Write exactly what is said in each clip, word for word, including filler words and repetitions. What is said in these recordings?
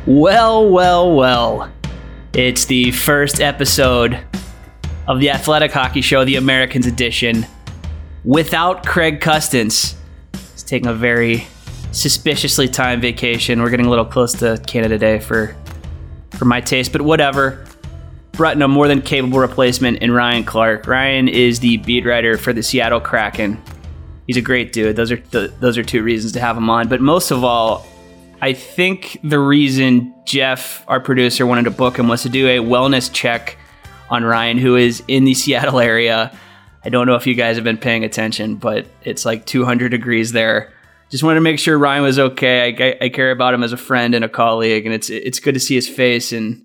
Well, well, well. It's the first episode of the Athletic Hockey Show, the Americans edition, without Craig Custance. He's taking a very suspiciously timed vacation. We're getting a little close to Canada Day for, for my taste, but whatever. Brought in a more than capable replacement in Ryan Clark. Ryan is the beat writer for the Seattle Kraken. He's a great dude. Those are th- those are two reasons to have him on. But most of all, I think the reason Jeff, our producer, wanted to book him was to do a wellness check on Ryan, who is in the Seattle area. I don't know if you guys have been paying attention, but it's like two hundred degrees there. Just wanted to make sure Ryan was okay. I, I, I care about him as a friend and a colleague, and it's it's good to see his face and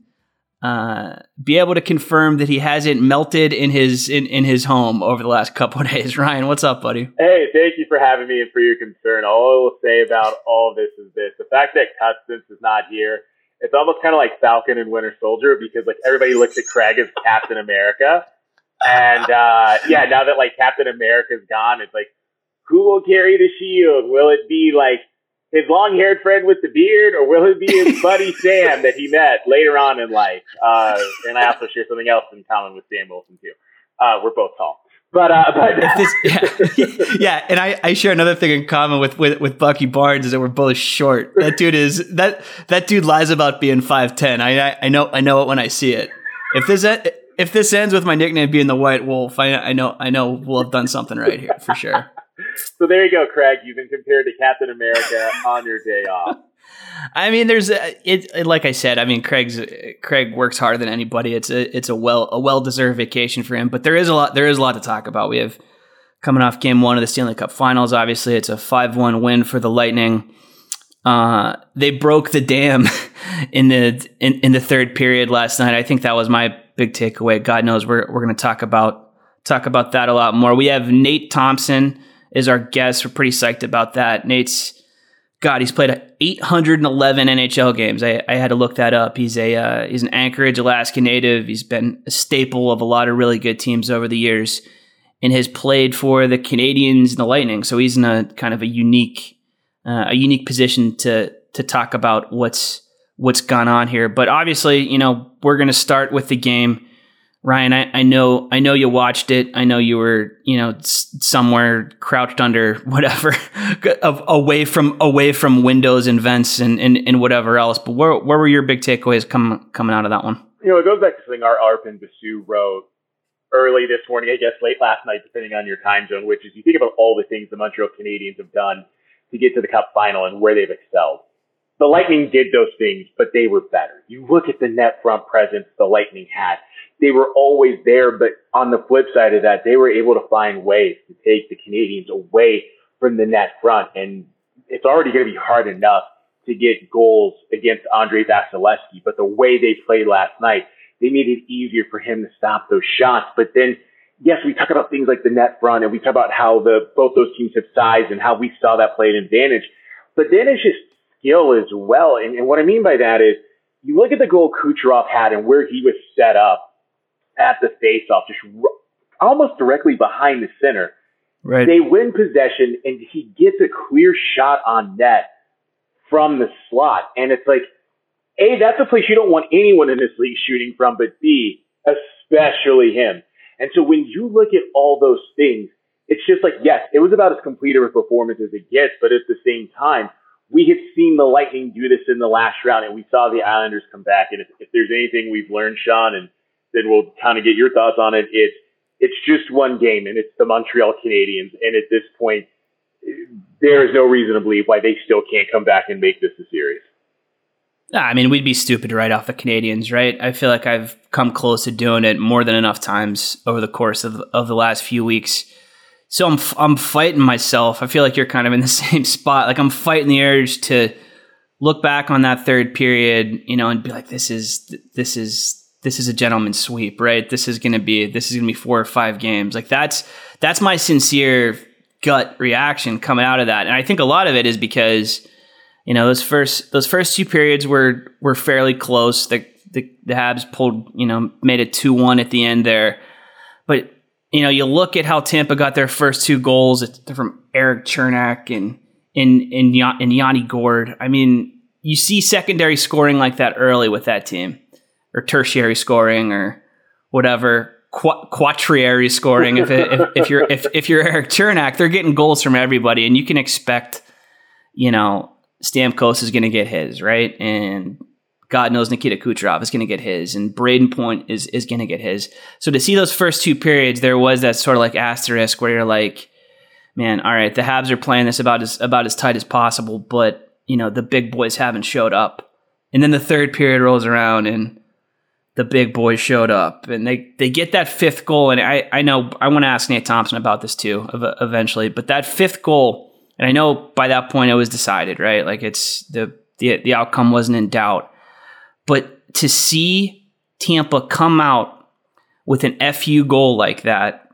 uh, be able to confirm that he hasn't melted in his in, in his home over the last couple of days. Ryan, what's up, buddy? Hey, thank you for having me and for your concern. All I will say about all of this is this. The fact that Custance is not here, it's almost kind of like Falcon and Winter Soldier, because like everybody looks at Craig as Captain America. And uh, yeah, now that like Captain America's gone, it's like, who will carry the shield? Will it be like his long-haired friend with the beard, or will it be his buddy Sam that he met later on in life? Uh, and I also share something else in common with Sam Wilson too. Uh, we're both tall. But, uh, but this, yeah, yeah, and I, I share another thing in common with, with, with Bucky Barnes, is that we're both short. That dude is that that dude lies about being five ten. I, I I know I know it when I see it. If this if this ends with my nickname being the White Wolf, I I know I know we'll have done something right here for sure. So there you go, Craig. You've been compared to Captain America on your day off. I mean, there's a, it. Like I said, I mean, Craig's Craig works harder than anybody. It's a it's a well a well deserved vacation for him. But there is a lot there is a lot to talk about. We have coming off game one of the Stanley Cup Finals. Obviously, it's a five one win for the Lightning. Uh, they broke the dam in the in, in the third period last night. I think that was my big takeaway. God knows we're we're going to talk about talk about that a lot more. We have Nate Thompson is our guest. We're pretty psyched about that. Nate's God, he's played eight hundred eleven N H L games. I, I had to look that up. He's a uh, he's an Anchorage, Alaska native. He's been a staple of a lot of really good teams over the years, and has played for the Canadiens and the Lightning. So he's in a kind of a unique uh, a unique position to to talk about what's what's gone on here. But obviously, you know, we're going to start with the game. Ryan, I, I know I know you watched it. I know you were, you know, s- somewhere crouched under whatever, away from away from windows and vents and, and, and whatever else. But where where were your big takeaways come, coming out of that one? You know, it goes back to something our Arpin Basu wrote early this morning, I guess late last night, depending on your time zone, which is you think about all the things the Montreal Canadiens have done to get to the Cup final and where they've excelled. The Lightning did those things, but they were better. You look at the net front presence the Lightning had. They were always there, but on the flip side of that, they were able to find ways to take the Canadiens away from the net front. And it's already going to be hard enough to get goals against Andrei Vasilevsky, but the way they played last night, they made it easier for him to stop those shots. But then, yes, we talk about things like the net front, and we talk about how the both those teams have size and how we saw that play an advantage. But then it's just skill as well. And, and what I mean by that is, you look at the goal Kucherov had and where he was set up at the faceoff, just r- almost directly behind the center. Right. They win possession, and he gets a clear shot on net from the slot. And it's like, A, that's a place you don't want anyone in this league shooting from, but B, especially him. And so when you look at all those things, it's just like, yes, it was about as complete of a performance as it gets, but at the same time, we have seen the Lightning do this in the last round, and we saw the Islanders come back. And if, if there's anything we've learned, Sean, and then we'll kind of get your thoughts on it, it's, it's just one game, and it's the Montreal Canadiens. And at this point, there is no reason to believe why they still can't come back and make this a series. I mean, we'd be stupid to write off the Canadiens, right? I feel like I've come close to doing it more than enough times over the course of, of the last few weeks. So I'm I'm fighting myself. I feel like you're kind of in the same spot. Like I'm fighting the urge to look back on that third period, you know, and be like, this is this is this is a gentleman's sweep, right? This is gonna be this is gonna be four or five games. Like that's that's my sincere gut reaction coming out of that. And I think a lot of it is because, you know, those first those first two periods were were fairly close. The the, the Habs pulled, you know, made it two one at the end there. But, you know, you look at how Tampa got their first two goals from Eric Chernak and and and, and Yanni Gourde. I mean, you see secondary scoring like that early with that team, or tertiary scoring, or whatever, qu- quaternary scoring. If, it, if if you're if if you're Erik Cernak, they're getting goals from everybody, and you can expect, you know, Stamkos is going to get his, right, and God knows Nikita Kucherov is going to get his, and Braden Point is is going to get his. So to see those first two periods, there was that sort of like asterisk where you're like, man, all right, the Habs are playing this about as about as tight as possible, but you know the big boys haven't showed up. And then the third period rolls around, and the big boys showed up, and they they get that fifth goal. And I I know I want to ask Nate Thompson about this too eventually, but that fifth goal, and I know by that point it was decided, right? Like it's the the the outcome wasn't in doubt. But to see Tampa come out with an F U goal like that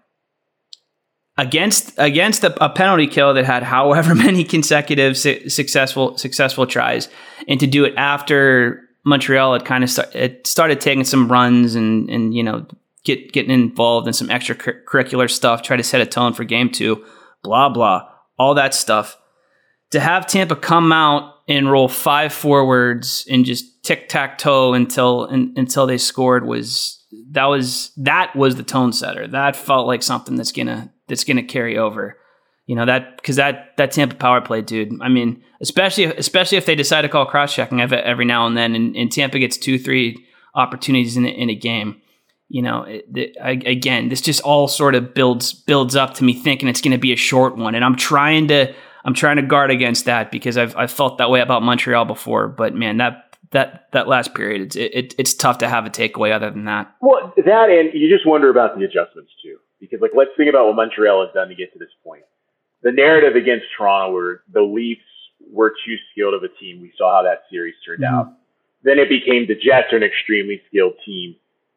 against against a, a penalty kill that had however many consecutive su- successful successful tries, and to do it after Montreal had kind of start, it started taking some runs and and you know get getting involved in some extracurricular stuff, try to set a tone for game two, blah blah, all that stuff. To have Tampa come out and roll five forwards and just tic-tac-toe until in, until they scored was that was that was the tone setter. That felt like something that's gonna that's gonna carry over. You know, that because that that Tampa power play, dude. I mean, especially especially if they decide to call cross-checking every, every now and then, and, and Tampa gets two, three opportunities in in a game. You know, it, it, I, again, this just all sort of builds builds up to me thinking it's going to be a short one, and I'm trying to. I'm trying to guard against that because I've I've felt that way about Montreal before. But man, that that that last period, it's it, it's tough to have a takeaway other than that. Well, that and you just wonder about the adjustments too, because like let's think about what Montreal has done to get to this point. The narrative against Toronto, where the Leafs were too skilled of a team, we saw how that series turned mm-hmm. out. Then it became the Jets are an extremely skilled team,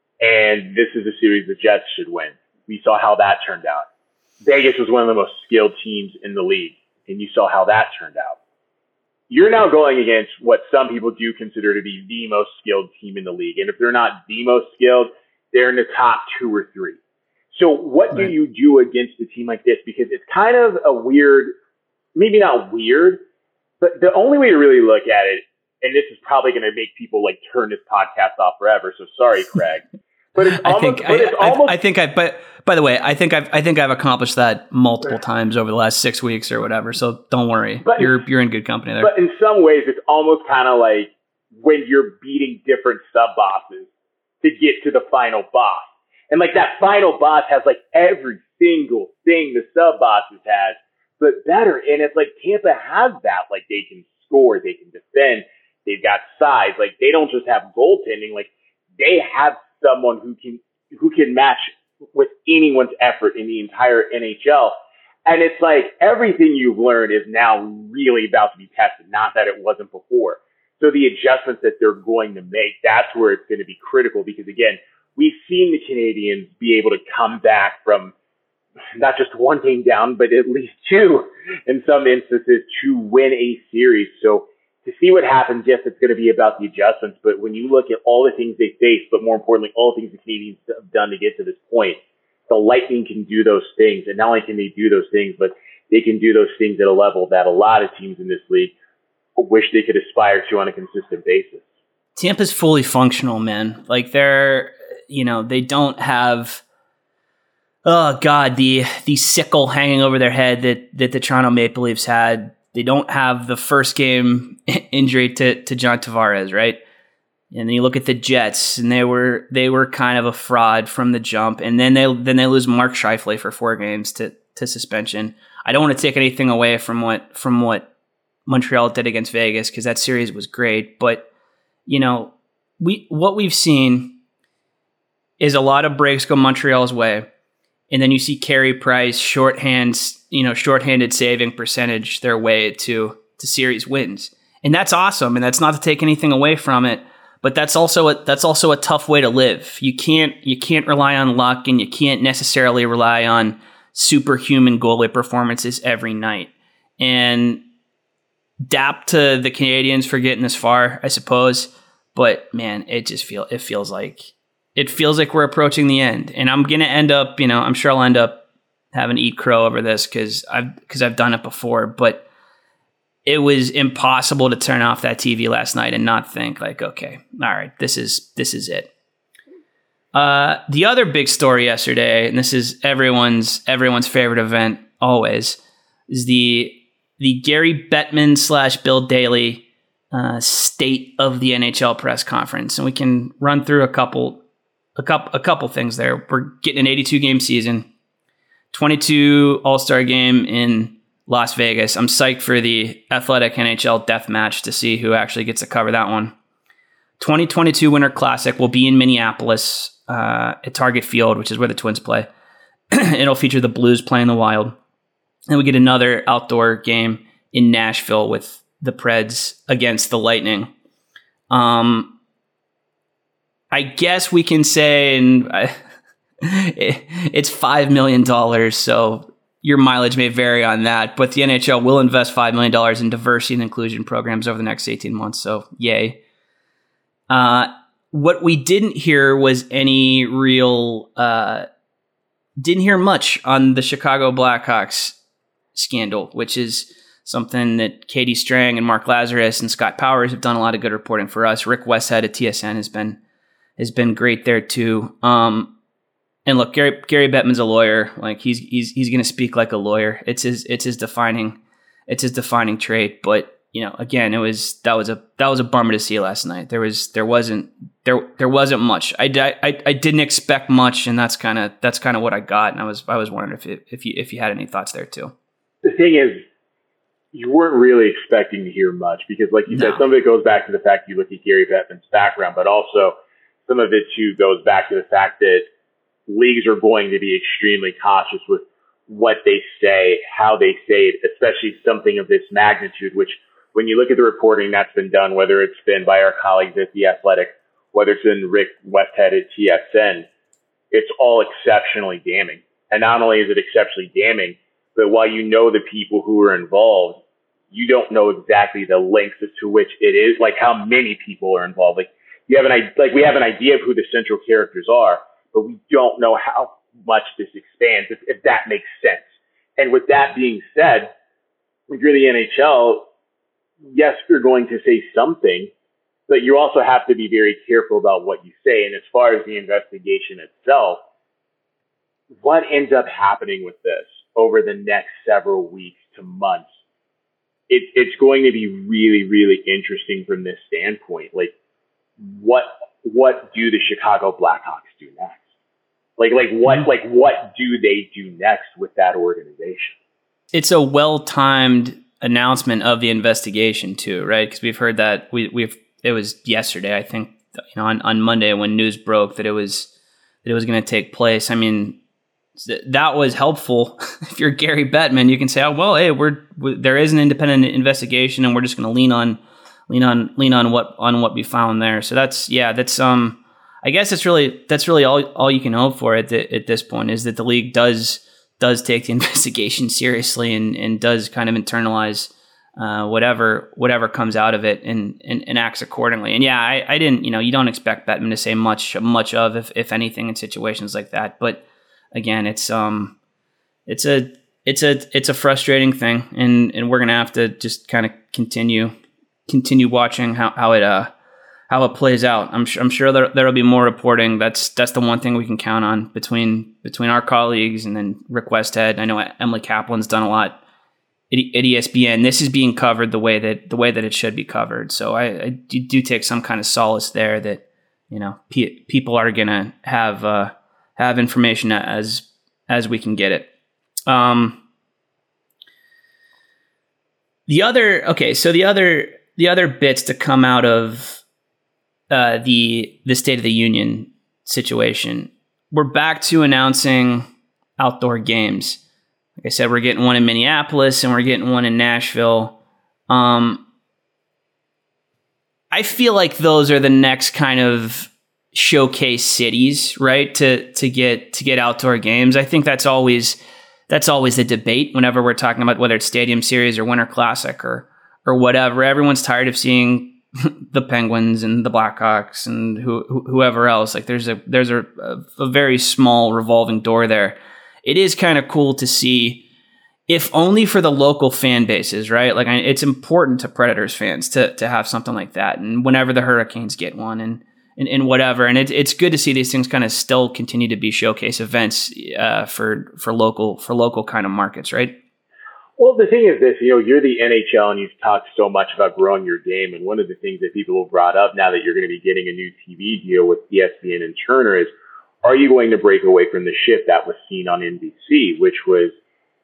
and this is a series the Jets should win. We saw how that turned out. Vegas was one of the most skilled teams in the league, and you saw how that turned out. You're now going against what some people do consider to be the most skilled team in the league. And if they're not the most skilled, they're in the top two or three. So what right. do you do against a team like this? Because it's kind of a weird, maybe not weird, but the only way to really look at it, and this is probably going to make people like turn this podcast off forever. So sorry, Craig. But it's almost, I think, but it's I, almost, I, I think I, but by the way, I think I've, I think I've accomplished that multiple times over the last six weeks or whatever. So don't worry, but you're, you're in good company there. But in some ways, it's almost kind of like when you're beating different sub bosses to get to the final boss. And like that final boss has like every single thing the sub bosses has, but better. And it's like Tampa has that, like they can score, they can defend, they've got size. Like they don't just have goaltending, like they have someone who can who can match with anyone's effort in the entire N H L. And it's like everything you've learned is now really about to be tested, not that it wasn't before. So the adjustments that they're going to make, that's where it's going to be critical because, again, we've seen the Canadians be able to come back from not just one game down, but at least two in some instances to win a series. So to see what happens, yes, it's going to be about the adjustments, but when you look at all the things they face, but more importantly, all the things the Canadians have done to get to this point, the Lightning can do those things. And not only can they do those things, but they can do those things at a level that a lot of teams in this league wish they could aspire to on a consistent basis. Tampa's fully functional, man. Like they're, you know, they don't have, oh God, the, the sickle hanging over their head that, that the Toronto Maple Leafs had. They don't have the first game injury to, to John Tavares, right? And then you look at the Jets, and they were they were kind of a fraud from the jump. And then they then they lose Mark Scheifele for four games to, to suspension. I don't want to take anything away from what from what Montreal did against Vegas because that series was great. But you know, we what we've seen is a lot of breaks go Montreal's way. And then you see Carey Price shorthands, you know, shorthanded saving percentage their way to, to series wins. And that's awesome. And that's not to take anything away from it, but that's also a, that's also a tough way to live. You can't, you can't rely on luck and you can't necessarily rely on superhuman goalie performances every night. And dap to the Canadians for getting this far, I suppose. But man, it just feel, it feels like, It feels like we're approaching the end, and I'm gonna end up, you know, I'm sure I'll end up having to eat crow over this because I've because I've done it before. But it was impossible to turn off that T V last night and not think like, okay, all right, this is this is it. Uh, the other big story yesterday, and this is everyone's everyone's favorite event always, is the the Gary Bettman slash Bill Daly uh, state of the N H L press conference, and we can run through a couple a couple a couple things there. We're getting an eighty-two game season, twenty-two All-Star game in Las Vegas. I'm psyched for the Athletic N H L Death Match to see who actually gets to cover that one. twenty twenty-two Winter Classic will be in Minneapolis uh, at Target Field, which is where the Twins play. It'll feature the Blues playing the Wild. And we get another outdoor game in Nashville with the Preds against the Lightning. Um, I guess we can say, and I, it's five million dollars, so your mileage may vary on that, but the N H L will invest five million dollars in diversity and inclusion programs over the next eighteen months, so yay. Uh, what we didn't hear was any real, uh, didn't hear much on the Chicago Blackhawks scandal, which is something that Katie Strang and Mark Lazarus and Scott Powers have done a lot of good reporting for us. Rick Westhead at T S N has been has been great there too. Um, And look, Gary Gary Bettman's a lawyer. Like he's he's he's going to speak like a lawyer. It's his it's his defining it's his defining trait. But you know, again, it was that was a that was a bummer to see last night. There was there wasn't there there wasn't much. I, I, I didn't expect much, and that's kind of that's kind of what I got. And I was I was wondering if it, if you if you had any thoughts there too. The thing is, you weren't really expecting to hear much because, like you no. said, some of it goes back to the fact you look at Gary Bettman's background, but also some of it too goes back to the fact that leagues are going to be extremely cautious with what they say, how they say it, especially something of this magnitude, which when you look at the reporting that's been done, whether it's been by our colleagues at The Athletic, whether it's been Rick Westhead at T S N, it's all exceptionally damning. And not only is it exceptionally damning, but while you know the people who are involved, you don't know exactly the lengths as to which it is, like how many people are involved. Like you have an like we have an idea of who the central characters are, but we don't know how much this expands, if, if that makes sense. And with that being said, if you're the N H L, yes, you're going to say something, but you also have to be very careful about what you say. And as far as the investigation itself, what ends up happening with this over the next several weeks to months, it, it's going to be really, really interesting from this standpoint. Like, what what do the Chicago Blackhawks do next? Like, like what, like what do they do next with that organization? It's a well-timed announcement of the investigation too, right? Because we've heard that we we've it was yesterday, I think, you know, on, on Monday when news broke that it was that it was going to take place. I mean, th- that was helpful. If you're Gary Bettman, you can say, "Oh, well, hey, we're we, there is an independent investigation, and we're just going to lean on lean on lean on what on what we found there." So that's yeah, that's um. I guess it's really that's really all all you can hope for at the, at this point is that the league does does take the investigation seriously and, and does kind of internalize uh, whatever whatever comes out of it and, and, and acts accordingly. And yeah, I, I didn't you know you don't expect Bettman to say much much of if, if anything in situations like that. But again, it's um it's a it's a it's a frustrating thing, and, and we're gonna have to just kind of continue continue watching how how it uh. how it plays out. I'm sure, I'm sure there there'll be more reporting. That's that's the one thing we can count on between between our colleagues and then Rick Westhead. I know Emily Kaplan's done a lot at, at E S P N. This is being covered the way that the way that it should be covered. So I, I do take some kind of solace there that you know pe- people are gonna have uh, have information as as we can get it. Um, the other okay, so the other the other bits to come out of Uh, the the State of the Union situation. We're back to announcing outdoor games. Like I said, we're getting one in Minneapolis and we're getting one in Nashville. Um, I feel like those are the next kind of showcase cities, right? To to get to get outdoor games. I think that's always that's always the debate whenever we're talking about whether it's Stadium Series or Winter Classic or or whatever. Everyone's tired of seeing the Penguins and the Blackhawks and who, whoever else. Like there's a there's a, a very small revolving door there. It is kind of cool to see if only for the local fan bases, right? Like I, it's important to Predators fans to to have something like that. And whenever the Hurricanes get one and and, and whatever, and it, it's good to see these things kind of still continue to be showcase events uh, for for local for local kind of markets, right? Well, the thing is this, you know, you're the N H L and you've talked so much about growing your game. And one of the things that people have brought up now that you're going to be getting a new T V deal with E S P N and Turner is, are you going to break away from the shift that was seen on N B C, which was,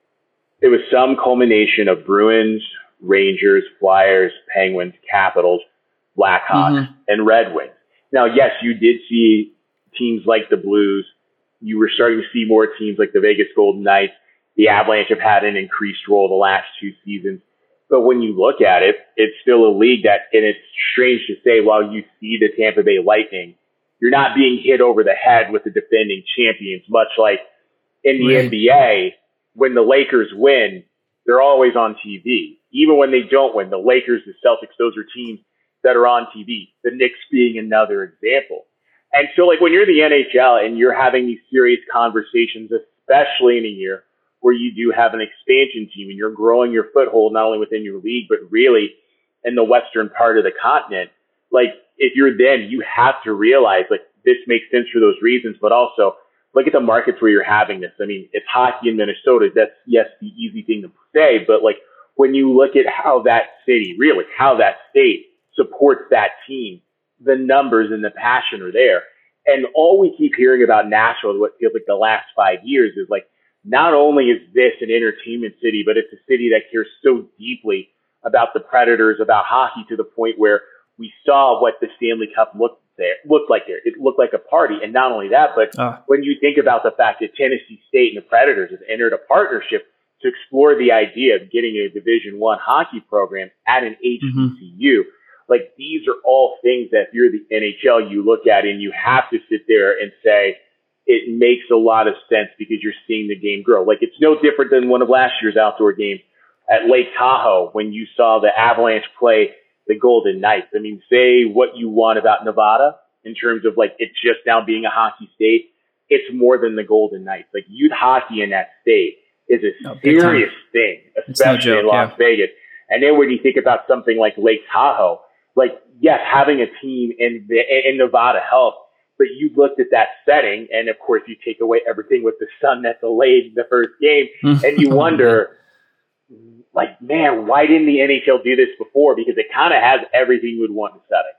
it was some culmination of Bruins, Rangers, Flyers, Penguins, Capitals, Blackhawks, mm-hmm. and Red Wings. Now, yes, you did see teams like the Blues. You were starting to see more teams like the Vegas Golden Knights. The Avalanche have had an increased role the last two seasons. But when you look at it, it's still a league that, and it's strange to say, while you see the Tampa Bay Lightning, you're not being hit over the head with the defending champions, much like in the right. N B A, when the Lakers win, they're always on T V. Even when they don't win, the Lakers, the Celtics, those are teams that are on T V. The Knicks being another example. And so, like, when you're the N H L and you're having these serious conversations, especially in a year where you do have an expansion team and you're growing your foothold not only within your league, but really in the western part of the continent, like, if you're them, you have to realize, like, this makes sense for those reasons, but also look at the markets where you're having this. I mean, it's hockey in Minnesota. That's, yes, the easy thing to say, but, like, when you look at how that city, really, how that state supports that team, the numbers and the passion are there. And all we keep hearing about Nashville, what feels like the last five years, is like, not only is this an entertainment city, but it's a city that cares so deeply about the Predators, about hockey, to the point where we saw what the Stanley Cup looked there, looked like there. It looked like a party. And not only that, but uh. when you think about the fact that Tennessee State and the Predators have entered a partnership to explore the idea of getting a Division One hockey program at an H B C U, mm-hmm. like, these are all things that if you're the N H L, you look at and you have to sit there and say, it makes a lot of sense because you're seeing the game grow. Like, it's no different than one of last year's outdoor games at Lake Tahoe when you saw the Avalanche play the Golden Knights. I mean, say what you want about Nevada in terms of, like, it's just now being a hockey state. It's more than the Golden Knights. Like, youth hockey in that state is a no, serious thing, especially no joke, in Las yeah. Vegas. And then when you think about something like Lake Tahoe, like, yes, having a team in, in Nevada helps. But you looked at that setting, and of course you take away everything with the sun that delayed the first game, and you wonder, like, man, why didn't the N H L do this before? Because it kind of has everything you would want in setting.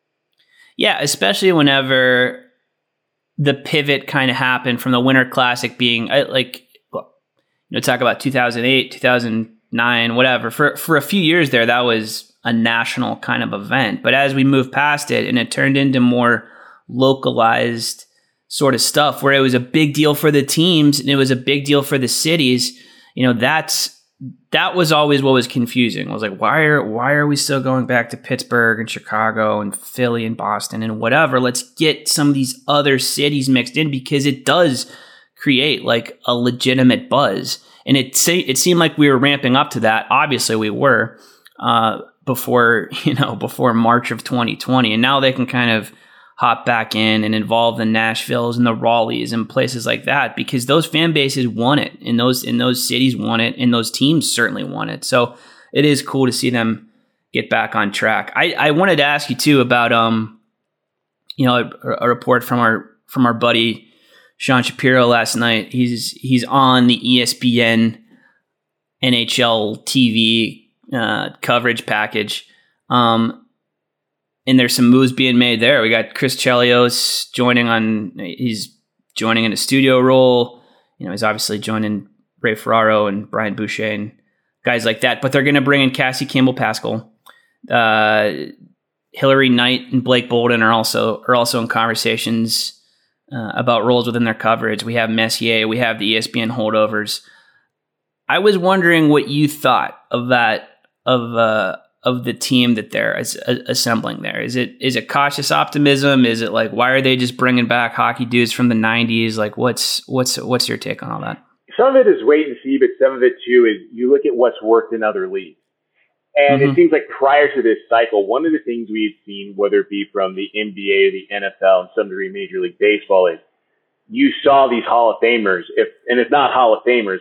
Yeah, especially whenever the pivot kind of happened from the Winter Classic being, like, you know, talk about two thousand eight, two thousand nine, whatever. For, for a few years there, that was a national kind of event. But as we moved past it, and it turned into more localized sort of stuff where it was a big deal for the teams and it was a big deal for the cities, you know, that's that was always what was confusing. I was like, why are why are we still going back to Pittsburgh and Chicago and Philly and Boston and whatever? Let's get some of these other cities mixed in, because it does create like a legitimate buzz. And it it seemed like we were ramping up to that. Obviously we were uh, before, you know, before March of twenty twenty, and now they can kind of hop back in and involve the Nashvilles and the Raleighs and places like that, because those fan bases want it, and those in those cities want it, and those teams certainly want it. So it is cool to see them get back on track. I, I wanted to ask you too about um, you know, a, a report from our from our buddy Sean Shapiro last night. He's he's on the E S P N N H L T V uh, coverage package. Um, And there's some moves being made there. We got Chris Chelios joining on. He's joining in a studio role. You know, he's obviously joining Ray Ferraro and Brian Boucher and guys like that. But they're going to bring in Cassie Campbell-Pascal. Uh, Hillary Knight and Blake Bolden are also are also in conversations uh, about roles within their coverage. We have Messier. We have the E S P N holdovers. I was wondering what you thought of that of. Uh, of the team that they're as, uh, assembling there. Is it is it cautious optimism? Is it like, why are they just bringing back hockey dudes from the nineties? Like, what's what's what's your take on all that? Some of it is wait and see, but some of it too is you look at what's worked in other leagues. And mm-hmm. it seems like prior to this cycle, one of the things we've seen, whether it be from the N B A or the N F L and some degree Major League Baseball, is you saw these Hall of Famers, if and if not Hall of Famers,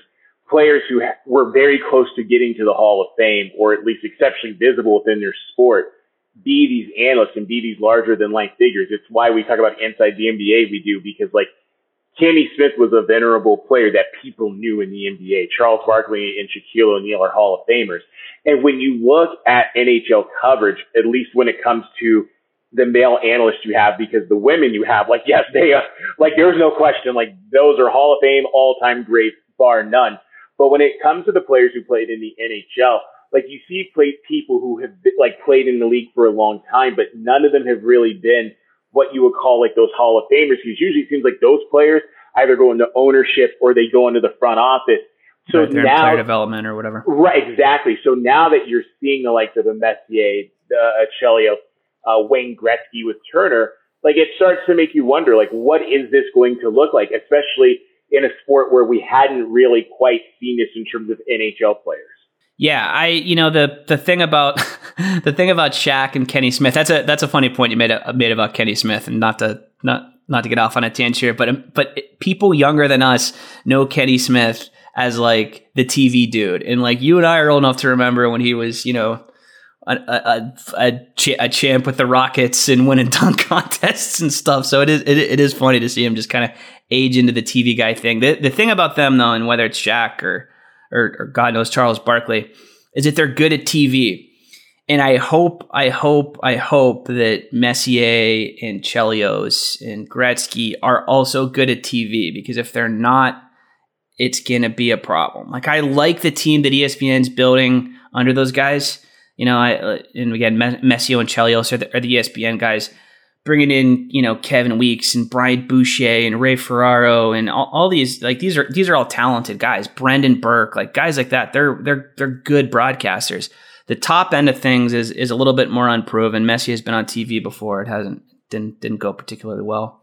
players who ha- were very close to getting to the Hall of Fame, or at least exceptionally visible within their sport, be these analysts and be these larger than life figures. It's why we talk about inside the N B A we do, because like Kenny Smith was a venerable player that people knew in the N B A. Charles Barkley and Shaquille O'Neal are Hall of Famers. And when you look at N H L coverage, at least when it comes to the male analysts you have, because the women you have, like, yes, they are, like, there's no question, like, those are Hall of Fame, all-time greats, bar none. But when it comes to the players who played in the N H L, like, you see play, people who have, like, played in the league for a long time, but none of them have really been what you would call, like, those Hall of Famers, because usually it seems like those players either go into ownership or they go into the front office. So right, they're now, in player development or whatever. Right, exactly. So now that you're seeing the likes of a Messier, uh, Chelio, uh, Wayne Gretzky with Turner, like, it starts to make you wonder, like, what is this going to look like, especially in a sport where we hadn't really quite seen this in terms of N H L players. Yeah, I you know the the thing about the thing about Shaq and Kenny Smith. That's a that's a funny point you made a, made about Kenny Smith, and not to not not to get off on a tangent here, but but people younger than us know Kenny Smith as like the T V dude, and like you and I are old enough to remember when he was, you know, a a, a, a champ with the Rockets and winning dunk contests and stuff. So it is it, it is funny to see him just kind of age into the T V guy thing. The the thing about them though, and whether it's Shaq or or, or God knows Charles Barkley, is that they're good at T V. And I hope, I hope, I hope that Messier and Chelios and Gretzky are also good at T V, because if they're not, it's going to be a problem. Like, I like the team that E S P N's building under those guys. You know, I, and again, Messier and Chelios are the, are the E S P N guys, bringing in, you know, Kevin Weeks and Brian Boucher and Ray Ferraro and all, all these, like, these are, these are all talented guys. Brendan Burke, like guys like that, they're, they're, they're good broadcasters. The top end of things is, is a little bit more unproven. Messi has been on T V before. It hasn't, didn't, didn't go particularly well.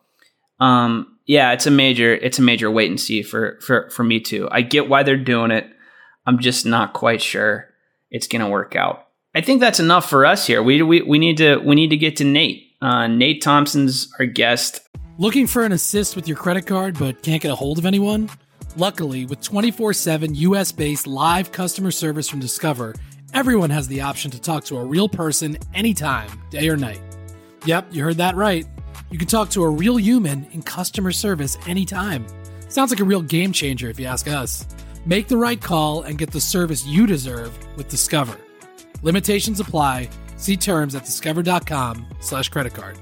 Um, yeah, it's a major, it's a major wait and see for, for, for me too. I get why they're doing it. I'm just not quite sure it's going to work out. I think that's enough for us here. We, we, we need to, we need to get to Nate. Uh, Nate Thompson's our guest. Looking for an assist with your credit card but can't get a hold of anyone? Luckily, with twenty-four seven U S-based live customer service from Discover, everyone has the option to talk to a real person anytime, day or night. Yep, you heard that right. You can talk to a real human in customer service anytime. Sounds like a real game changer if you ask us. Make the right call and get the service you deserve with Discover. Limitations apply. See terms at discover.com slash credit card.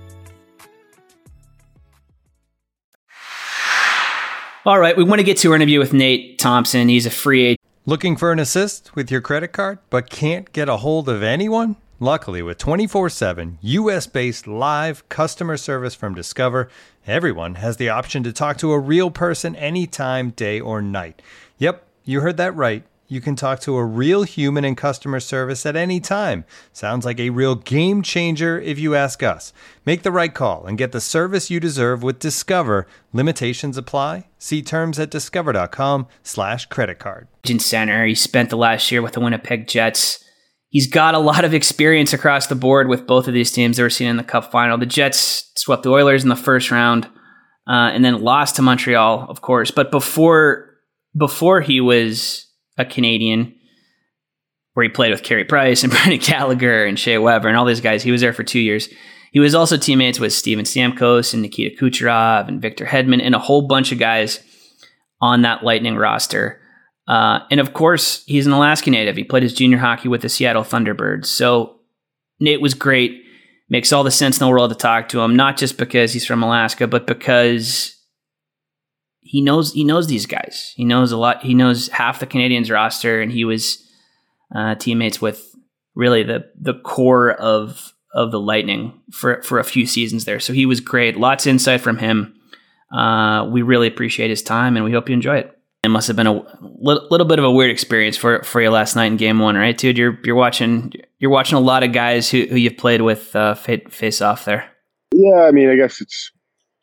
All right, we want to get to our interview with Nate Thompson. He's a free agent. Looking for an assist with your credit card, but can't get a hold of anyone? Luckily, with twenty-four seven U S-based live customer service from Discover, everyone has the option to talk to a real person anytime, day or night. Yep, you heard that right. You can talk to a real human in customer service at any time. Sounds like a real game changer if you ask us. Make the right call and get the service you deserve with Discover. Limitations apply. See terms at discover.com slash credit card. Center. He spent the last year with the Winnipeg Jets. He's got a lot of experience across the board with both of these teams that were seen in the Cup final. The Jets swept the Oilers in the first round uh, and then lost to Montreal, of course. But before before he was a Canadian, where he played with Carey Price and Brendan Gallagher and Shea Weber and all these guys, he was there for two years. He was also teammates with Steven Stamkos and Nikita Kucherov and Victor Hedman and a whole bunch of guys on that Lightning roster. Uh, and of course, he's an Alaska native. He played his junior hockey with the Seattle Thunderbirds. So Nate was great. Makes all the sense in the world to talk to him, not just because he's from Alaska, but because he knows he knows these guys. He knows a lot. He knows half the Canadiens roster, and he was uh, teammates with really the the core of of the Lightning for for a few seasons there. So he was great. Lots of insight from him. Uh, we really appreciate his time, and we hope you enjoy it. It must have been a little, little bit of a weird experience for for you last night in Game One, right, dude? You're you're watching you're watching a lot of guys who who you've played with uh, face off there. Yeah, I mean, I guess it's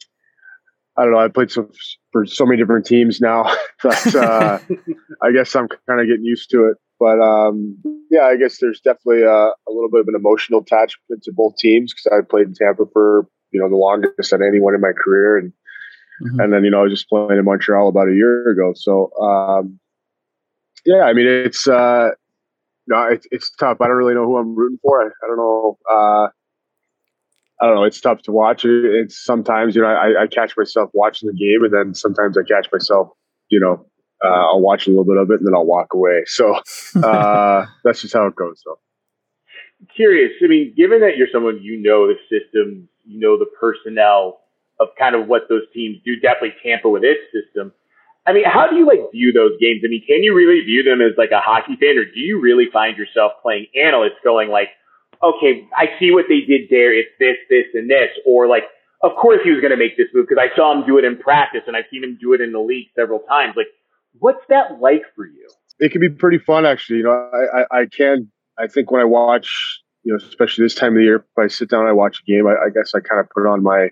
I don't know. I played so, for so many different teams now that uh, I guess I'm kind of getting used to it. But um, yeah, I guess there's definitely a, a little bit of an emotional attachment to both teams because I played in Tampa for you know the longest of anyone in my career, and mm-hmm. and then you know I was just playing in Montreal about a year ago. So um, Yeah, I mean, it's uh, no, it's it's tough. I don't really know who I'm rooting for. I, I don't know. Uh, I don't know. It's tough to watch. It's sometimes, you know, I, I catch myself watching the game, and then sometimes I catch myself, you know, uh, I'll watch a little bit of it and then I'll walk away. So uh, that's just how it goes. So curious. I mean, given that you're someone, you know the system, you know the personnel of kind of what those teams do. Definitely Tampa with its system. I mean, how do you like view those games? I mean, can you really view them as like a hockey fan, or do you really find yourself playing analyst going like, okay, I see what they did there. It's this, this, and this. Or like, of course he was going to make this move because I saw him do it in practice and I've seen him do it in the league several times. Like, what's that like for you? It can be pretty fun, actually. You know, I, I, I can, I think when I watch, you know, especially this time of the year, if I sit down and I watch a game, I, I guess I kind of put on my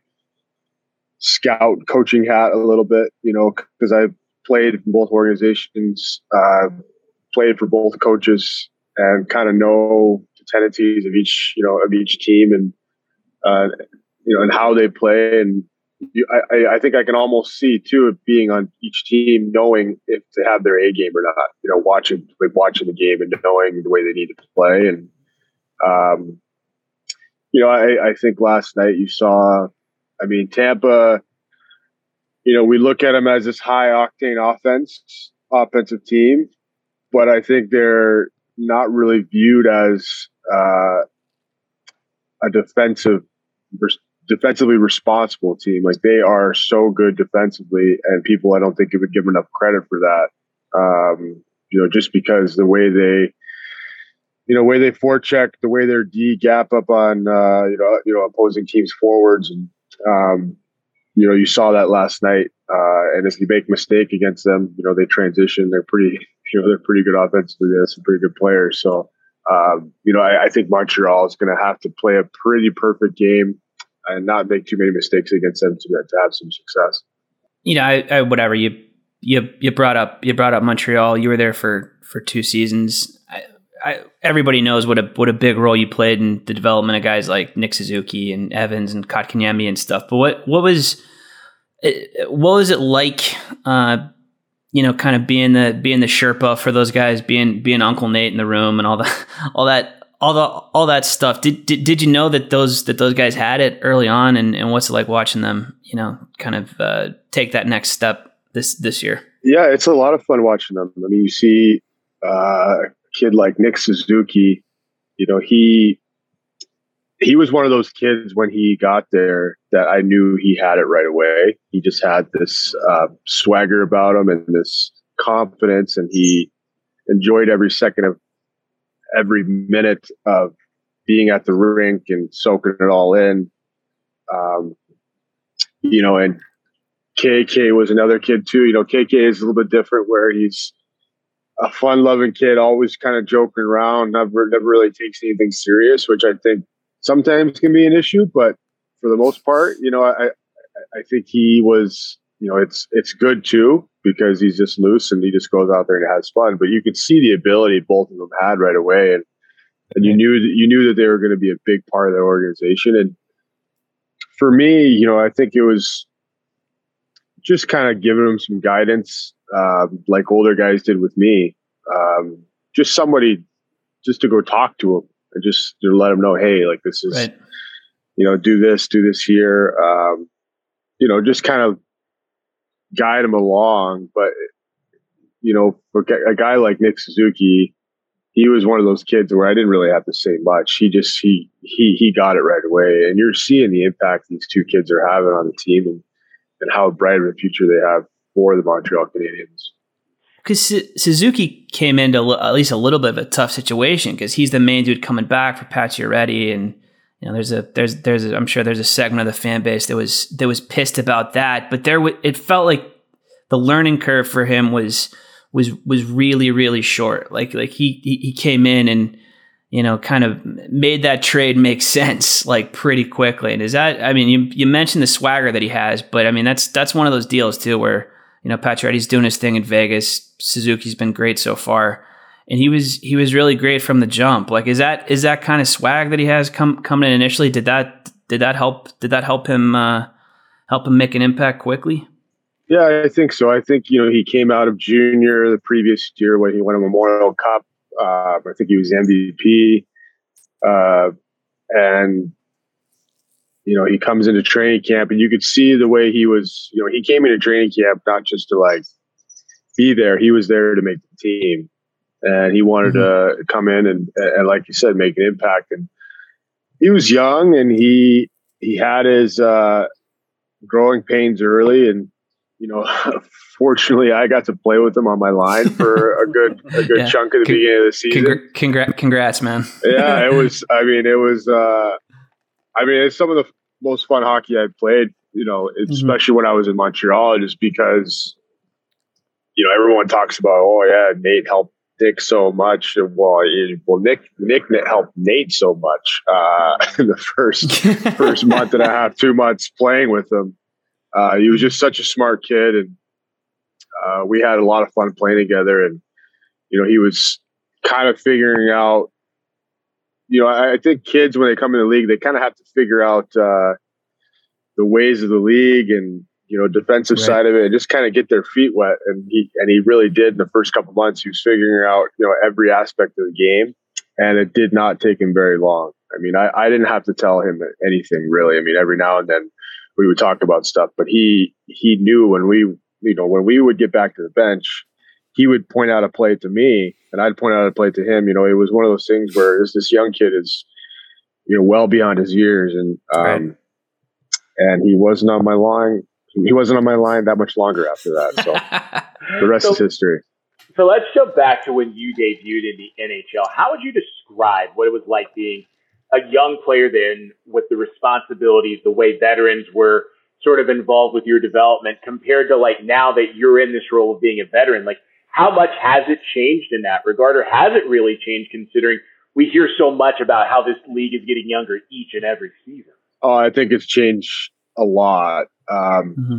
scout coaching hat a little bit, you know, because I've played in both organizations, uh, played for both coaches, and kind of know the tendencies of each, you know, of each team, and uh, you know, and how they play. And you, I, I think I can almost see too, of being on each team, knowing if they have their A game or not. You know, watching like watching the game and knowing the way they need to play. And um, you know, I, I think last night you saw. I mean, Tampa. You know, we look at them as this high octane offense, offensive team, but I think they're not really viewed as uh, a defensive, defensively responsible team. Like, they are so good defensively, and people I don't think would give enough credit for that. Um, you know, just because the way they, you know, way they forecheck, the way their D gap up on uh, you know, you know, opposing teams forwards, and um, you know, you saw that last night. Uh, and if you make a mistake against them, you know, they transition. They're pretty, you know, they're pretty good offensively. They have some pretty good players. So, um, you know, I, I think Montreal is going to have to play a pretty perfect game and not make too many mistakes against them to, to have some success. You know, I, I whatever you you you brought up you brought up Montreal. You were there for for two seasons. I, I, everybody knows what a what a big role you played in the development of guys like Nick Suzuki and Evans and Kotkaniemi and stuff. But what what was what was it like? Uh, you know, kind of being the being the Sherpa for those guys, being being Uncle Nate in the room and all the all that all the all that stuff. Did did, did you know that those that those guys had it early on, and, and what's it like watching them? You know, kind of uh, take that next step this this year. Yeah, it's a lot of fun watching them. I mean, you see uh, a kid like Nick Suzuki. You know, he. He was one of those kids when he got there that I knew he had it right away. He just had this uh, swagger about him and this confidence, and he enjoyed every second of every minute of being at the rink and soaking it all in. Um, you know, and K K was another kid too. You know, K K is a little bit different, where he's a fun-loving kid, always kind of joking around, never never really takes anything serious, which I think sometimes can be an issue, but for the most part, you know, I I think he was, you know, it's it's good too, because he's just loose and he just goes out there and has fun. But you could see the ability both of them had right away, and and you knew that you knew that they were going to be a big part of the organization. And for me, you know, I think it was just kind of giving them some guidance, uh, like older guys did with me. Um, just somebody just to go talk to them. And just to let them know, hey, like this is, right. you know, do this, do this here. Um, you know, just kind of guide them along. But, you know, for a guy like Nick Suzuki, he was one of those kids where I didn't really have to say much. He just, he, he, he got it right away. And you're seeing the impact these two kids are having on the team, and, and how bright of a future they have for the Montreal Canadiens. Because Suzuki came into at least a little bit of a tough situation, because he's the main dude coming back for Pacioretty, and you know there's a there's there's a, I'm sure there's a segment of the fan base that was that was pissed about that. But there w- it felt like the learning curve for him was was was really really short. Like like he he, he came in and you know kind of made that trade make sense like pretty quickly. And is that I mean you you mentioned the swagger that he has, but I mean that's that's one of those deals too where. You know, Pacioretty's doing his thing in Vegas. Suzuki's been great so far, and he was he was really great from the jump. Like, is that is that kind of swag that he has come coming in initially? Did that did that help? Did that help him uh, help him make an impact quickly? Yeah, I think so. I think, you know, he came out of junior the previous year when he won a Memorial Cup. Uh, I think he was M V P. Uh, and, you know, he comes into training camp and you could see the way he was, you know, he came into training camp not just to like be there. He was there to make the team. And he wanted mm-hmm. to come in and, and, like you said, make an impact. And he was young and he, he had his uh, growing pains early. And, you know, fortunately, I got to play with him on my line for a good a good yeah. chunk of the Con- beginning of the season. Congr- congrats, congrats, man. Yeah, it was. I mean, it was. Uh, I mean, it's some of the most fun hockey I've played. You know, especially mm-hmm. when I was in Montreal, just because, you know, everyone talks about, oh yeah, Nate helped Nick so much. Well, it, well, Nick Nick helped Nate so much uh, in the first first month and a half, two months playing with him. Uh, he was just such a smart kid, and uh, we had a lot of fun playing together. And you know, he was kind of figuring out. You know, I, I think kids when they come in the league, they kind of have to figure out uh, the ways of the league and you know defensive right. side of it, and just kind of get their feet wet. And he and he really did in the first couple of months. He was figuring out you know every aspect of the game, and it did not take him very long. I mean, I, I didn't have to tell him anything really. I mean, every now and then we would talk about stuff, but he he knew when we you know when we would get back to the bench, he would point out a play to me, and I'd point out a play to him. You know, it was one of those things where this this young kid is, you know, well beyond his years, and um, right. and he wasn't on my line. He wasn't on my line that much longer after that. So the rest so, is history. So let's jump back to when you debuted in the N H L. How would you describe what it was like being a young player then with the responsibilities, the way veterans were sort of involved with your development compared to like now that you're in this role of being a veteran? Like how much has it changed in that regard, or has it really changed considering we hear so much about how this league is getting younger each and every season? Oh, I think it's changed a lot. Um, mm-hmm.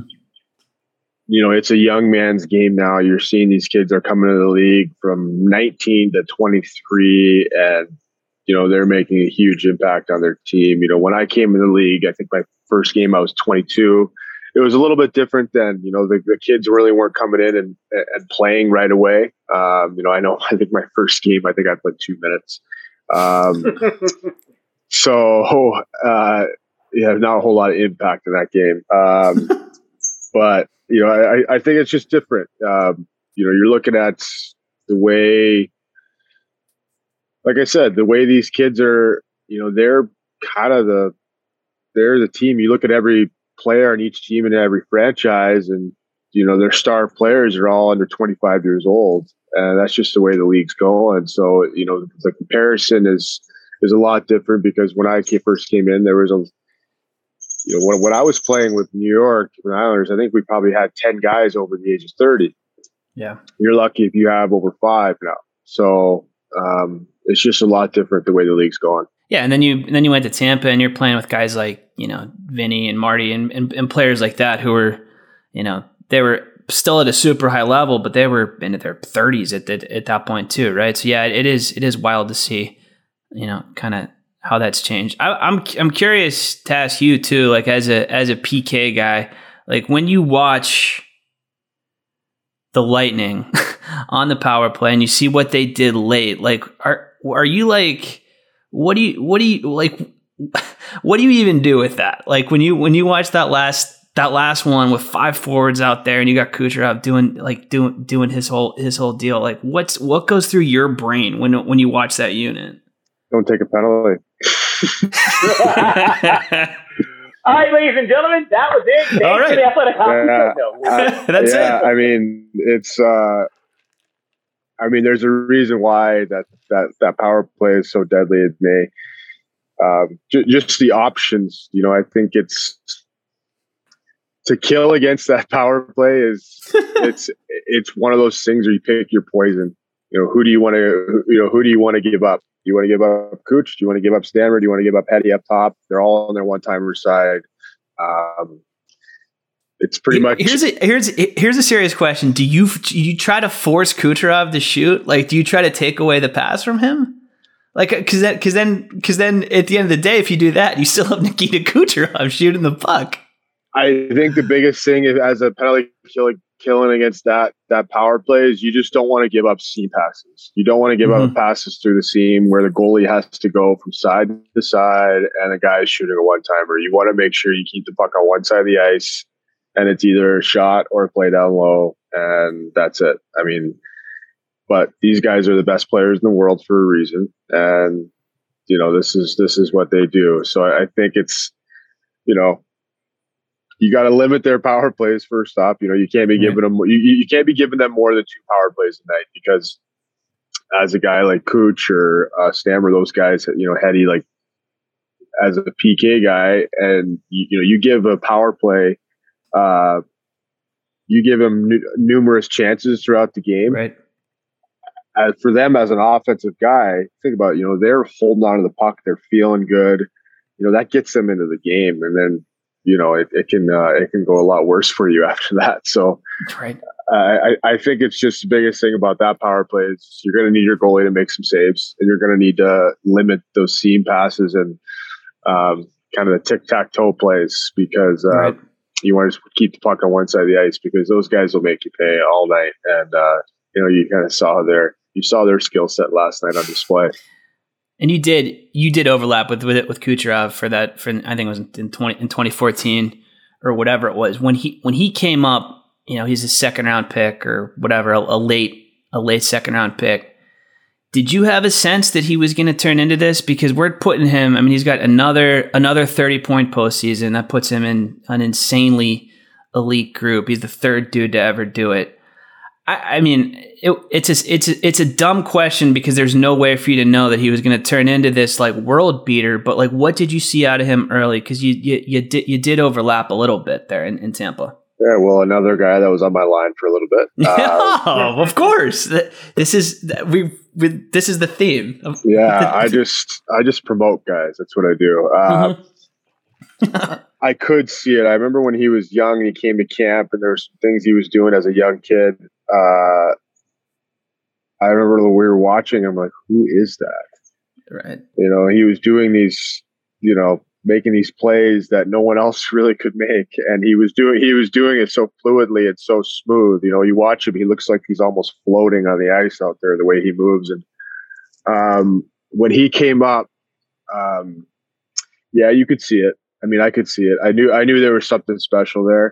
You know, it's a young man's game now. You're seeing these kids are coming to the league from nineteen to twenty-three, and you know, they're making a huge impact on their team. You know, when I came in the league, I think my first game I was twenty-two. It was a little bit different then. You know, the, the kids really weren't coming in and, and playing right away. Um, you know, I know, I think my first game, I think I played two minutes. Um, so, uh, yeah, not a whole lot of impact in that game. Um, but, you know, I, I think it's just different. Um, you know, you're looking at the way, like I said, the way these kids are, you know, they're kind of the, they're the team. You look at every player on each team and every franchise, and, you know, their star players are all under twenty-five years old. And that's just the way the league's going. So, you know, the comparison is, is a lot different because when I came, first came in, there was a, you know, when, when I was playing with New York and Islanders, I think we probably had ten guys over the age of thirty. Yeah. You're lucky if you have over five now. So, um, it's just a lot different the way the league's going. Yeah, and then you and then you went to Tampa and you're playing with guys like, you know, Vinny and Marty and, and, and players like that who were, you know, they were still at a super high level, but they were in their thirties at the, at that point too, right? So yeah, it is it is wild to see, you know, kind of how that's changed. I, I'm I'm curious to ask you too, like as a as a P K guy, like when you watch the Lightning on the power play and you see what they did late, like are are you like, what do you what do you like what do you even do with that? Like when you when you watch that last that last one with five forwards out there and you got Kucherov doing like doing doing his whole his whole deal, like what's what goes through your brain when when you watch that unit? Don't take a penalty. All right, ladies and gentlemen, that was it. Thanks All right. for the Athletic Hockey yeah, Show. uh, That's yeah, it. I mean, it's. Uh, I mean, there's a reason why that that that power play is so deadly at me. Um, j- just the options, you know. I think it's to kill against that power play is it's it's one of those things where you pick your poison. You know, who do you want to? You know, who do you want to give up? Do you want to give up Cooch? Do you want to give up Stanford? Do you want to give up Petty up top? They're all on their one-timer side. Um, it's pretty much. Here's a here's here's a serious question. Do you do you try to force Kucherov to shoot? Like, do you try to take away the pass from him? Like, because then because then because then at the end of the day, if you do that, you still have Nikita Kucherov shooting the puck. I think the biggest thing is, as a penalty kill, killing against that that power play is you just don't want to give up seam passes. You don't want to give mm-hmm. up passes through the seam where the goalie has to go from side to side and the guy is shooting a one-timer. You want to make sure you keep the puck on one side of the ice and it's either a shot or a play down low, and that's it. I mean, but these guys are the best players in the world for a reason, and you know this is this is what they do. So I think it's, you know, you got to limit their power plays first off. You know, you can't be giving them you, you can't be giving them more than two power plays a night, because as a guy like Cooch or uh, Stammer, those guys, you know, Hetty, like as a P K guy, and you, you know, you give a power play. Uh, you give them n- numerous chances throughout the game. Right. As for them as an offensive guy, think about it, you know, they're holding on to the puck. They're feeling good. You know, that gets them into the game. And then, you know, it, it can uh, it can go a lot worse for you after that. So right. I, I think it's just the biggest thing about that power play is you're going to need your goalie to make some saves, and you're going to need to limit those seam passes and um, kind of the tic-tac-toe plays, because uh, right. you want to keep the puck on one side of the ice, because those guys will make you pay all night. And, uh, you know, you kind of saw their, you saw their skill set last night on display. And you did, you did overlap with, with it with Kucherov for that, for, I think it was in twenty, in twenty fourteen or whatever it was. When he, when he came up, you know, he's a second round pick or whatever, a, a late, a late second round pick. Did you have a sense that he was going to turn into this? Because we're putting him, I mean, he's got another another thirty-point postseason. That puts him in an insanely elite group. He's the third dude to ever do it. I, I mean, it, it's a, it's a, it's a dumb question, because there's no way for you to know that he was going to turn into this like world beater. But like, what did you see out of him early? Because you you you did you did overlap a little bit there in, in Tampa. Yeah, well, another guy that was on my line for a little bit. Uh, oh, of course. This is we. This is the theme. Yeah, I just I just promote guys. That's what I do. Uh, mm-hmm. I could see it. I remember when he was young and he came to camp, and there were some things he was doing as a young kid. Uh, I remember when we were watching. I'm like, who is that? Right. You know, he was doing these, you know, making these plays that no one else really could make, and he was doing he was doing it so fluidly and so smooth. You know, you watch him; he looks like he's almost floating on the ice out there, the way he moves. And um, when he came up, um, yeah, you could see it. I mean, I could see it. I knew I knew there was something special there.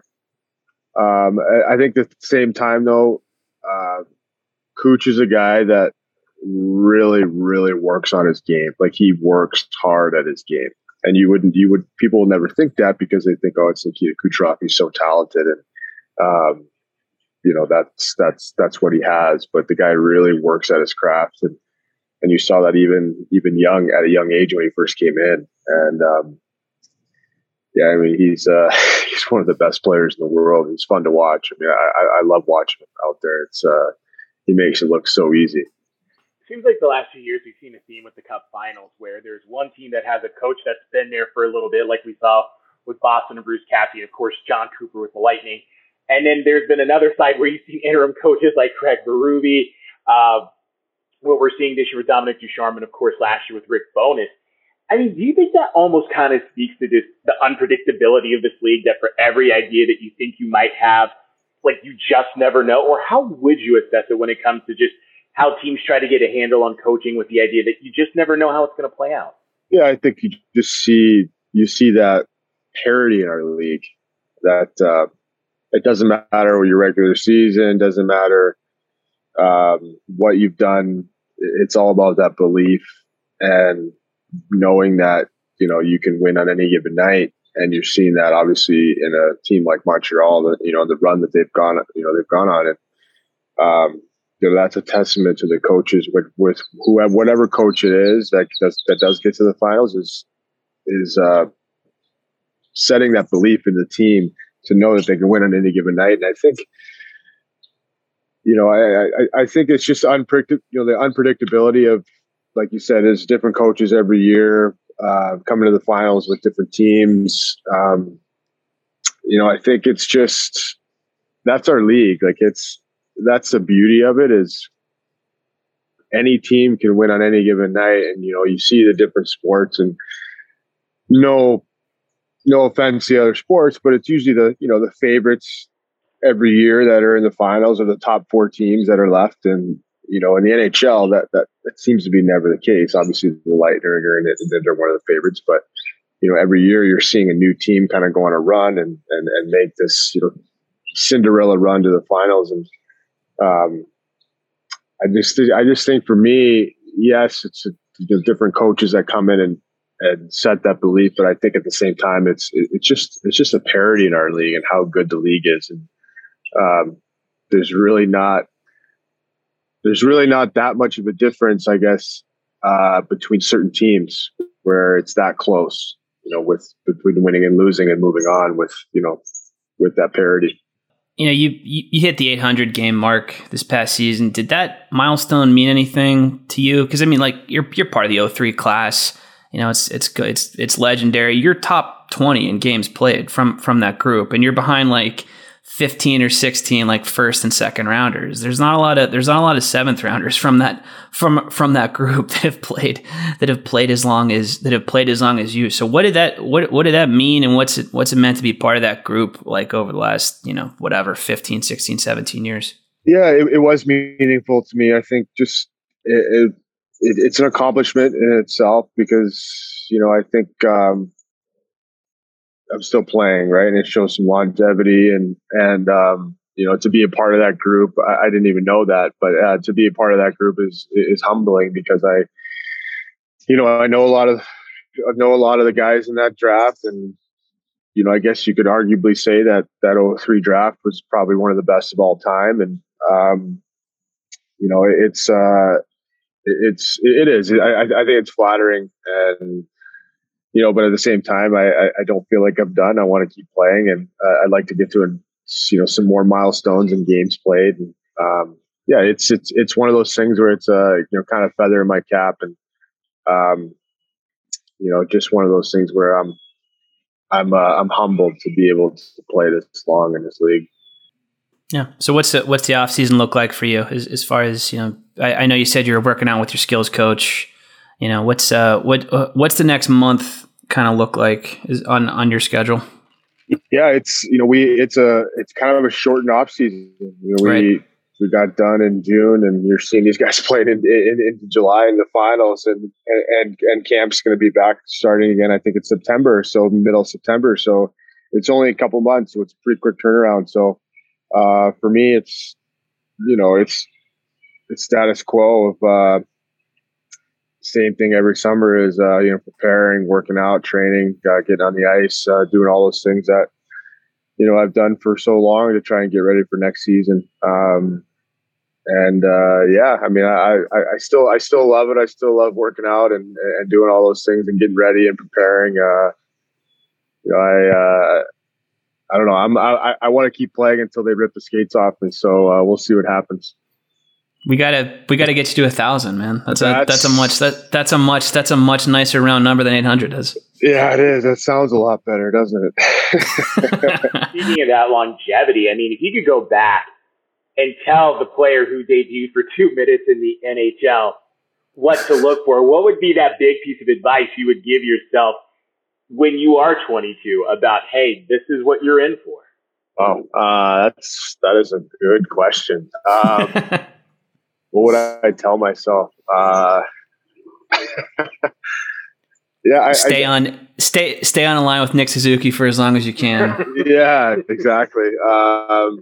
Um, I, I think at the same time, though, uh, Cooch is a guy that really, really works on his game. Like, he works hard at his game. And you wouldn't, you would, people will never think that, because they think, oh, it's Nikita Kucherov, he's so talented, and um, you know, that's that's that's what he has. But the guy really works at his craft, and and you saw that even even young at a young age when he first came in. And um, yeah, I mean, he's uh, he's one of the best players in the world. He's fun to watch. I mean, I, I love watching him out there. It's uh, he makes it look so easy. Seems like the last few years we've seen a theme with the Cup Finals where there's one team that has a coach that's been there for a little bit, like we saw with Boston and Bruce Cassidy, of course, John Cooper with the Lightning. And then there's been another side where you've seen interim coaches like Craig Berube, uh, what we're seeing this year with Dominic Ducharme, and of course last year with Rick Bowness. I mean, do you think that almost kind of speaks to just the unpredictability of this league, that for every idea that you think you might have, like, you just never know? Or how would you assess it when it comes to just how teams try to get a handle on coaching, with the idea that you just never know how it's going to play out? Yeah, I think you just see you see that parity in our league. That uh, it doesn't matter what your regular season, doesn't matter um, what you've done. It's all about that belief and knowing that, you know, you can win on any given night. And you're seeing that obviously in a team like Montreal, that, you know, the run that they've gone, you know, they've gone on it. Um, You know, that's a testament to the coaches with, with whoever, whatever coach it is that does, that does get to the finals is, is, uh, setting that belief in the team to know that they can win on any given night. And I think, you know, I, I, I think it's just unpredictable, you know, the unpredictability of, like you said, is different coaches every year, uh, coming to the finals with different teams. Um, you know, I think it's just, that's our league. Like, it's, that's the beauty of it, is any team can win on any given night. And, you know, you see the different sports, and no, no offense to the other sports, but it's usually the, you know, the favorites every year that are in the finals or the top four teams that are left. And, you know, in the N H L, that, that, that seems to be never the case. Obviously, the Lightning are in it, and they're one of the favorites. But, you know, every year you're seeing a new team kind of go on a run and, and, and make this, you know, Cinderella run to the finals. And um, I just I just think for me, yes, it's a, you know, different coaches that come in and, and set that belief. But I think at the same time, it's it's just it's just a parity in our league and how good the league is. And um, there's really not there's really not that much of a difference, I guess, uh, between certain teams where it's that close, you know, with between winning and losing and moving on with, you know, with that parity. You know, you, you you hit the eight hundred game mark this past season. Did that milestone mean anything to you? Because I mean, like you're you're part of the oh three class. You know, it's it's good. It's it's legendary. You're top twenty in games played from from that group, and you're behind like fifteen or sixteen like first and second rounders. There's not a lot of there's not a lot of seventh rounders from that from from that group that have played that have played as long as that have played as long as you. So what did that what what did that mean, and what's it what's it meant to be part of that group like over the last, you know, whatever fifteen, sixteen, seventeen years? Yeah, it, it was meaningful to me. I think just it, it, it it's an accomplishment in itself because, you know, I think um I'm still playing, right? And it shows some longevity and, and, um, you know, to be a part of that group, I, I didn't even know that, but uh, to be a part of that group is, is humbling because I, you know, I know a lot of, I know a lot of the guys in that draft. And, you know, I guess you could arguably say that that oh three draft was probably one of the best of all time. And, um, you know, it's, uh, it's, it is, I, I think it's flattering and, you know, but at the same time, I, I don't feel like I'm done. I want to keep playing, and uh, I'd like to get to, a, you know, some more milestones and games played. And um, yeah, it's it's it's one of those things where it's a uh, you know kind of feather in my cap, and um, you know, just one of those things where I'm I'm uh, I'm humbled to be able to play this long in this league. Yeah. So what's the, what's the off season look like for you as as far as, you know? I, I know you said you're working out with your skills coach. You know, what's uh what uh, what's the next month kind of look like is on on your schedule? Yeah, it's, you know, we it's a it's kind of a shortened off season. You know, we right. we got done in June, and you're seeing these guys playing in, in, in July in the finals, and and and camp's going to be back starting again. I think it's September, so middle of September. So it's only a couple months, so it's a pretty quick turnaround. So uh, for me, it's, you know, it's it's status quo of. Uh, Same thing every summer is, uh, you know, preparing, working out, training, uh, getting on the ice, uh, doing all those things that, you know, I've done for so long to try and get ready for next season. Um, and, uh, yeah, I mean, I, I, I still, I still love it. I still love working out and, and doing all those things and getting ready and preparing. Uh, you know, I, uh, I don't know. I'm, I, I want to keep playing until they rip the skates off me. So, uh, we'll see what happens. We gotta we gotta get you to a thousand, man. That's a that's, that's a much that that's a much that's a much nicer round number than eight hundred is. Yeah, it is. That sounds a lot better, doesn't it? Speaking of that longevity, I mean, if you could go back and tell the player who debuted for two minutes in the N H L what to look for, what would be that big piece of advice you would give yourself when you are twenty-two about, hey, this is what you're in for? Oh, uh, that's that is a good question. Um, What would I tell myself? Uh, yeah, I, stay I, on, stay, stay on a line with Nick Suzuki for as long as you can. Yeah, exactly. Um,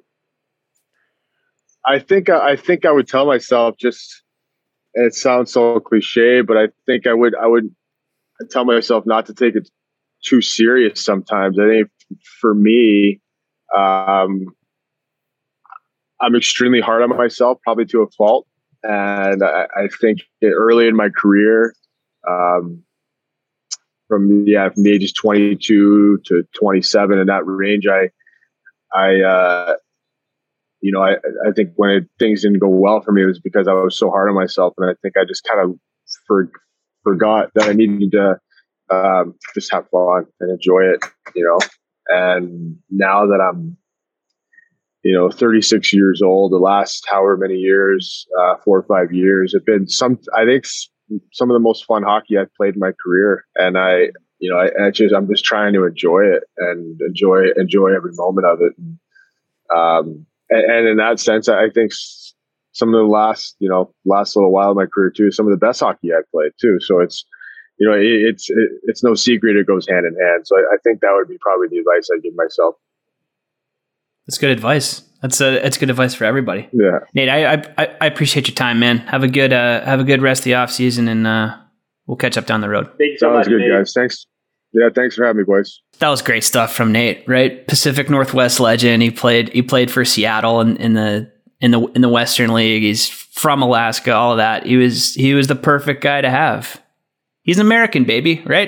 I think I think I would tell myself just. And it sounds so cliche, but I think I would I would tell myself not to take it too serious. Sometimes I think for me. Um, I'm extremely hard on myself, probably to a fault. And I, I think early in my career, um, from yeah, from the ages twenty-two to twenty-seven, in that range, I, I, uh, you know, I, I think when it, things didn't go well for me, it was because I was so hard on myself, and I think I just kind of for, forgot that I needed to um, just have fun and enjoy it, you know. And now that I'm you know, thirty-six years old, the last however many years, uh, four or five years have been some, I think some of the most fun hockey I've played in my career. And I, you know, I, I just I'm just trying to enjoy it and enjoy enjoy every moment of it. And, um, and, and in that sense, I think some of the last you know last little while of my career too, some of the best hockey I've played too. So it's you know it, it's it, it's no secret it goes hand in hand. So I, I think that would be probably the advice I'd give myself. That's good advice. That's a that's good advice for everybody. Yeah, Nate, I I, I appreciate your time, man. Have a good uh, have a good rest of the off season, and uh, we'll catch up down the road. Thank you so Sounds much, good, Nate. guys. Thanks. Yeah, thanks for having me, boys. That was great stuff from Nate, right? Pacific Northwest legend. He played he played for Seattle in, in the in the in the Western League. He's from Alaska, all of that. He was he was the perfect guy to have. He's an American, baby, right?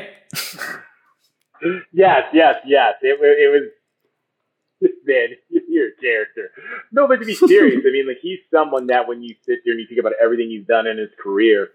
yes, yes, yes. It, it was. Man, you're a character. No, but to be serious, I mean, like he's someone that when you sit there and you think about everything he's done in his career,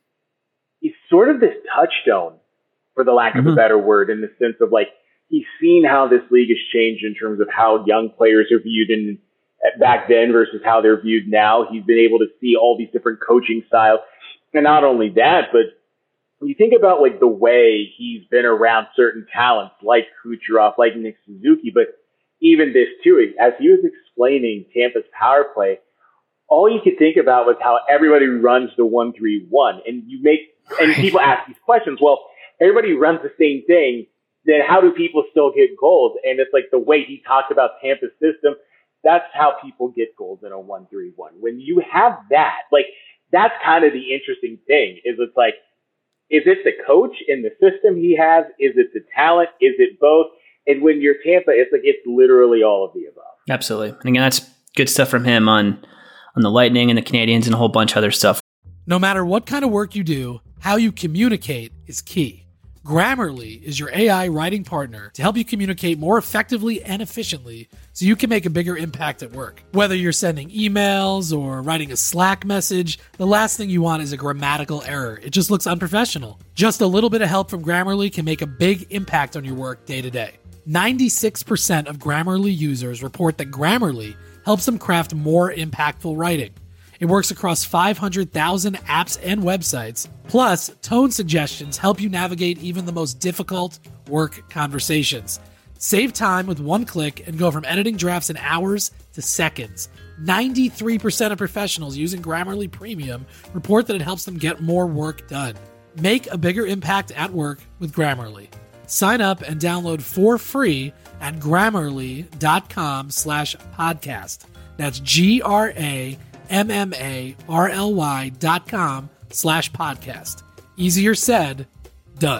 he's sort of this touchstone, for the lack of mm-hmm. a better word, in the sense of like he's seen how this league has changed in terms of how young players are viewed in back then versus how they're viewed now. He's been able to see all these different coaching styles, and not only that, but when you think about like the way he's been around certain talents like Kucherov, like Nick Suzuki, but even this too, as he was explaining Tampa's power play, all you could think about was how everybody runs the one three one, and you make and people ask these questions. Well, everybody runs the same thing. Then how do people still get goals? And it's like the way he talked about Tampa's system. That's how people get goals in a one three one. When you have that, like that's kind of the interesting thing. Is it's like, is it the coach and the system he has? Is it the talent? Is it both? And when you're Tampa, it's like it's literally all of the above. Absolutely. And again, that's good stuff from him on on the Lightning and the Canadiens and a whole bunch of other stuff. No matter what kind of work you do, how you communicate is key. Grammarly is your A I writing partner to help you communicate more effectively and efficiently so you can make a bigger impact at work. Whether you're sending emails or writing a Slack message, the last thing you want is a grammatical error. It just looks unprofessional. Just a little bit of help from Grammarly can make a big impact on your work day to day. ninety-six percent of Grammarly users report that Grammarly helps them craft more impactful writing. It works across five hundred thousand apps and websites. Plus, tone suggestions help you navigate even the most difficult work conversations. Save time with one click and go from editing drafts in hours to seconds. ninety-three percent of professionals using Grammarly Premium report that it helps them get more work done. Make a bigger impact at work with Grammarly. Sign up and download for free at grammarly.com slash podcast. That's G-R-A-M-M-A-R-L-Y dot com slash podcast. Easier said, done.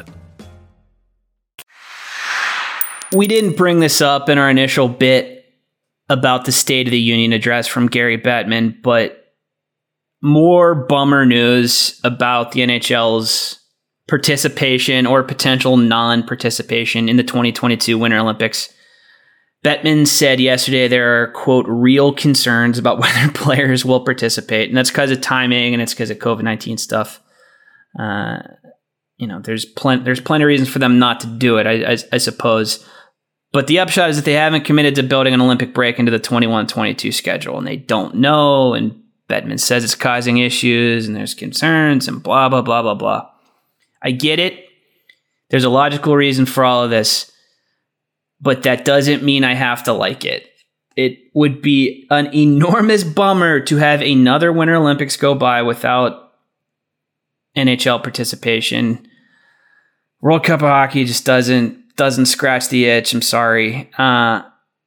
We didn't bring this up in our initial bit about the State of the Union address from Gary Bettman, but more bummer news about the N H L's participation or potential non-participation in the twenty twenty-two Winter Olympics. Bettman said yesterday there are, quote, real concerns about whether players will participate. And that's because of timing and it's because of COVID nineteen stuff. Uh, you know, there's plenty, there's plenty of reasons for them not to do it, I, I, I suppose. But the upshot is that they haven't committed to building an Olympic break into the twenty-one twenty-two schedule, and they don't know. And Bettman says it's causing issues and there's concerns and blah, blah, blah, blah, blah. I get it. There's a logical reason for all of this, but that doesn't mean I have to like it. It would be an enormous bummer to have another Winter Olympics go by without N H L participation. World Cup of Hockey just doesn't doesn't scratch the itch. I'm sorry. Uh,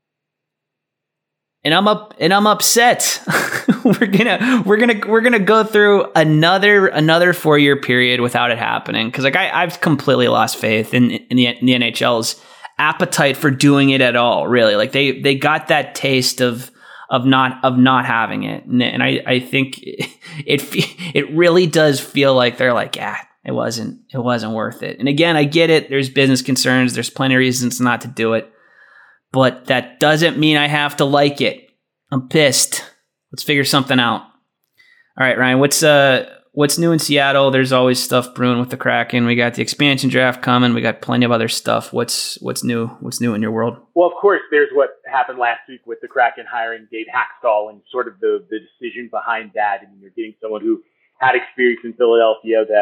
and I'm up and I'm upset. we're gonna we're gonna we're gonna go through another another four year period without it happening, because like I, I've completely lost faith in in the, in the N H L's appetite for doing it at all. Really, like they they got that taste of of not of not having it, and, and I I think it, it it really does feel like they're like, yeah, it wasn't it wasn't worth it. And again, I get it. There's business concerns. There's plenty of reasons not to do it. But that doesn't mean I have to like it. I'm pissed. Let's figure something out. All right, Ryan, what's uh what's new in Seattle? There's always stuff brewing with the Kraken. We got the expansion draft coming. We got plenty of other stuff. What's what's new? What's new in your world? Well, of course, there's what happened last week with the Kraken hiring Dave Hackstall and sort of the, the decision behind that. I mean, you're getting someone who had experience in Philadelphia that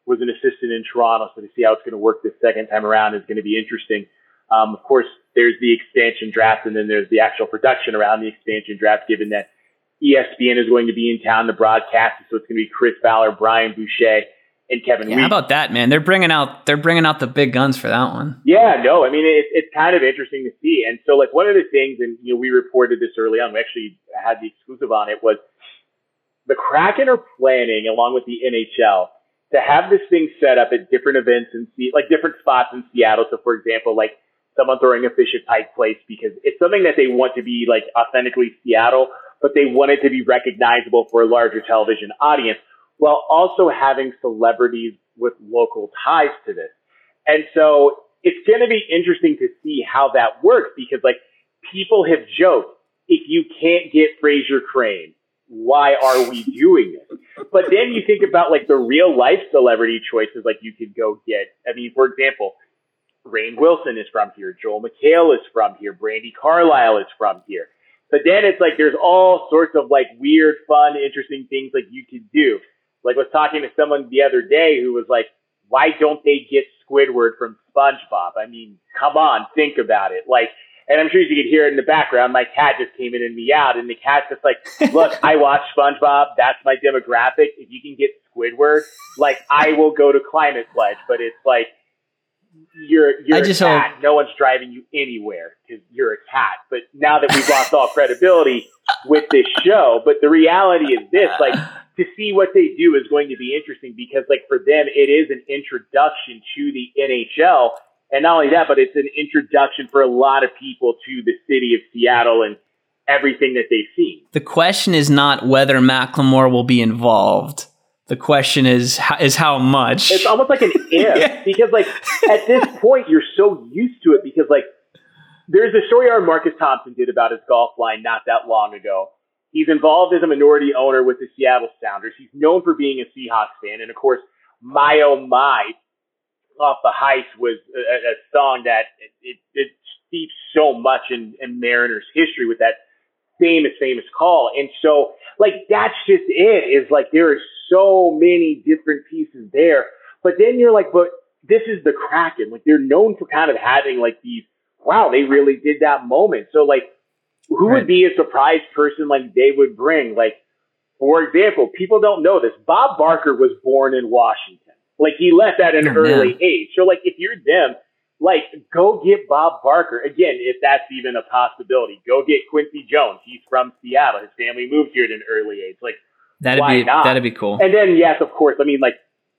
was an assistant in Toronto. So to see how it's going to work this second time around is going to be interesting. Um, of course, there's the expansion draft, and then there's the actual production around the expansion draft, given that E S P N is going to be in town to broadcast it. So it's going to be Chris Fowler, Brian Boucher, and Kevin yeah, Weeks. How about that, man? They're bringing out they're bringing out the big guns for that one. Yeah, no, I mean, it, it's kind of interesting to see. And so, like, one of the things, and, you know, we reported this early on, we actually had the exclusive on it, was the Kraken are planning, along with the N H L, to have this thing set up at different events and see, like, different spots in Seattle. So, for example, like, someone throwing a fish at Pike Place, because it's something that they want to be, like, authentically Seattle, but they want it to be recognizable for a larger television audience, while also having celebrities with local ties to this. And so it's going to be interesting to see how that works, because, like, people have joked, if you can't get Fraser Crane, why are we doing this? But then you think about, like, the real life celebrity choices, like, you could go get, I mean, for example, Rainn Wilson is from here, Joel McHale is from here, Brandi Carlile is from here. But then it's like there's all sorts of, like, weird, fun, interesting things like you could do. Like, I was talking to someone the other day who was like, why don't they get Squidward from SpongeBob? I mean, come on, think about it. Like, and I'm sure you could hear it in the background. My cat just came in and meowed, and the cat's just like, look, I watch SpongeBob. That's my demographic. If you can get Squidward, like, I will go to Climate Pledge. But it's like, you're you're I a just cat. hope- No one's driving you anywhere because you're a cat. But now that we've lost all credibility with this show, but the reality is this, like, to see what they do is going to be interesting, because, like, for them, it is an introduction to the N H L. And not only that, but it's an introduction for a lot of people to the city of Seattle and everything that they've seen. The question is not whether Macklemore will be involved. The question is is how much. It's almost like an if, yeah. Because, like, at this point, you're so used to it, because, like, there's a story our Marcus Thompson did about his golf line not that long ago. He's involved as a minority owner with the Seattle Sounders. He's known for being a Seahawks fan. And, of course, My Oh My Off the Heist was a, a song that it, it, it steeps so much in, in Mariners history with that famous, famous call. And so, like, that's just it, is like there are so many different pieces there. But then you're like, but this is the Kraken. Like, they're known for kind of having, like, these, wow, they really did that moment. So, like, who right. would be a surprise person like they would bring? Like, for example, people don't know this. Bob Barker was born in Washington. Like, he left at an oh, early man. age. So, like, if you're them, like, go get Bob Barker. Again, if that's even a possibility. Go get Quincy Jones. He's from Seattle. His family moved here at an early age. Like, that'd why be not? That'd be cool. And then, yes, of course, I mean, like,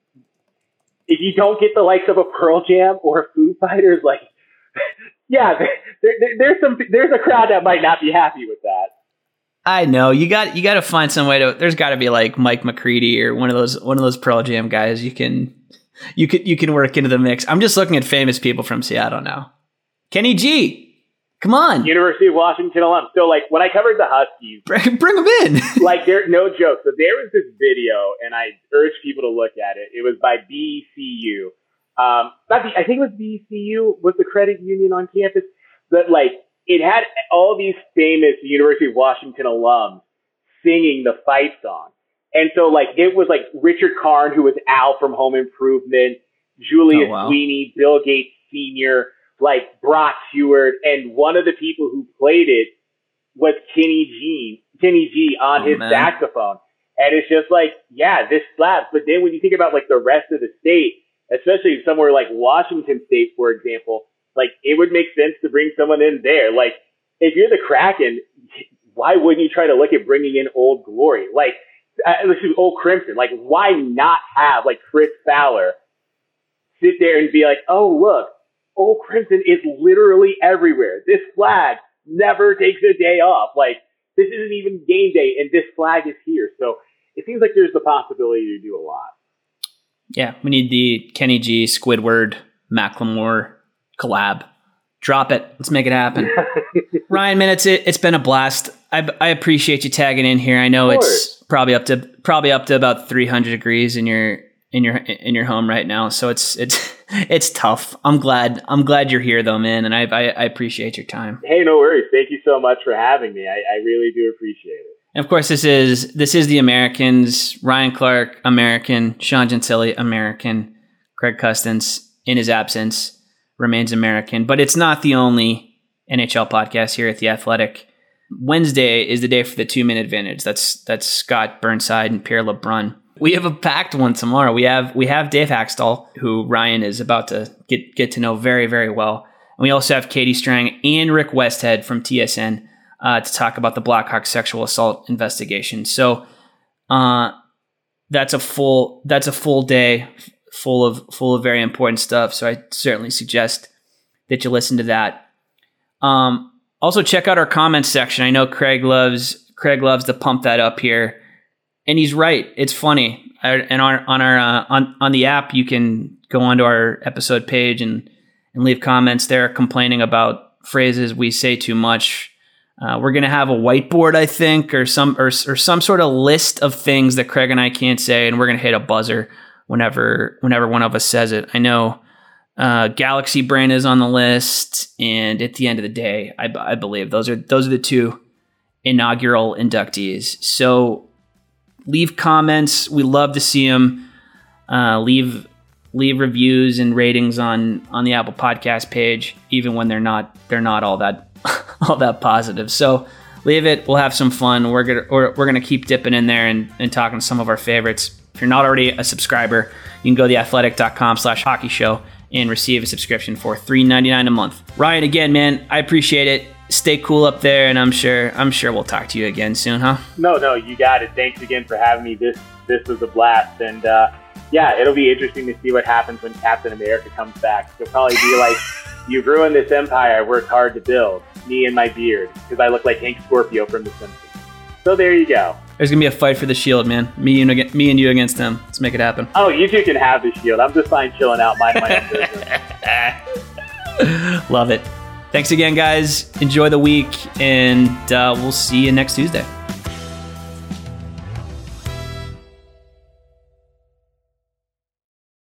if you don't get the likes of a Pearl Jam or Foo Fighters, like, yeah, there, there, there's some there's a crowd that might not be happy with that. I know you got you got to find some way to. There's got to be like Mike McCready or one of those one of those Pearl Jam guys. You can you can you can work into the mix. I'm just looking at famous people from Seattle now. Kenny G, come on. University of Washington alum. So, like, when I covered the Huskies, bring, bring them in. Like, there, no joke. So there was this video, and I urge people to look at it. It was by B C U. Um, not the, I think it was B C U, was the credit union on campus, but, like, it had all these famous University of Washington alums singing the fight song. And so, like, it was like Richard Karn, who was Al from Home Improvement, Julius oh, wow. Sweeney, Bill Gates Senior, like Brock Stewart, and one of the people who played it was Kenny G, Kenny G on oh, his man. saxophone. And it's just like, yeah, this slaps. But then when you think about, like, the rest of the state, especially somewhere like Washington State, for example, like, it would make sense to bring someone in there. Like, if you're the Kraken, why wouldn't you try to look at bringing in Old Glory? Like, uh, this is Old Crimson. Like, why not have, like, Chris Fowler sit there and be like, oh, look, Old Crimson is literally everywhere. This flag never takes a day off. Like, this isn't even game day, and this flag is here. So it seems like there's the possibility to do a lot. Yeah, we need the Kenny G, Squidward, Macklemore collab. Drop it. Let's make it happen. Ryan, man, it's it, it's been a blast. I, I appreciate you tagging in here. I know it's probably up to probably up to about three hundred degrees in your in your in your home right now, so it's it's it's tough. I'm glad I'm glad you're here though, man, and I I, I appreciate your time. Hey, no worries. Thank you so much for having me. I, I really do appreciate it. And of course, this is this is the Americans. Ryan Clark, American. Sean Gentili, American. Craig Custance, in his absence, remains American. But it's not the only N H L podcast here at The Athletic. Wednesday is the day for the two-minute advantage. That's that's Scott Burnside and Pierre LeBrun. We have a packed one tomorrow. We have we have Dave Haxtell, who Ryan is about to get get to know very, very well. And we also have Katie Strang and Rick Westhead from T S N uh, to talk about the Blackhawks sexual assault investigation. So uh, that's a full that's a full day full of full of very important stuff. So I certainly suggest that you listen to that. Um, also check out our comments section. I know Craig loves Craig loves to pump that up here, and he's right. It's funny. And on on our uh, on on the app, you can go onto our episode page and. and leave comments there complaining about phrases we say too much. Uh, we're going to have a whiteboard, I think, or some or, or some sort of list of things that Craig and I can't say, and we're going to hit a buzzer whenever whenever one of us says it. I know uh, Galaxy Brain is on the list, and at the end of the day, I, I believe those are those are the two inaugural inductees. So leave comments. We love to see them. Uh, leave. Leave reviews and ratings on, on the Apple Podcast page, even when they're not they're not all that all that positive. So leave it. We'll have some fun. We're gonna we're, we're gonna keep dipping in there and, and talking to some of our favorites. If you're not already a subscriber, you can go to theathletic.com slash hockey show and receive a subscription for three dollars and ninety-nine cents a month. Ryan, again, man, I appreciate it. Stay cool up there, and I'm sure I'm sure we'll talk to you again soon, huh? No, no, you got it. Thanks again for having me. This this was a blast, and. uh Yeah, it'll be interesting to see what happens when Captain America comes back. He'll probably be like, you've ruined this empire I worked hard to build. Me and my beard, because I look like Hank Scorpio from The Simpsons. So there you go. There's going to be a fight for the shield, man. Me and, me and you against them. Let's make it happen. Oh, you two can have the shield. I'm just fine chilling out, minding my own business. Love it. Thanks again, guys. Enjoy the week, and uh, we'll see you next Tuesday.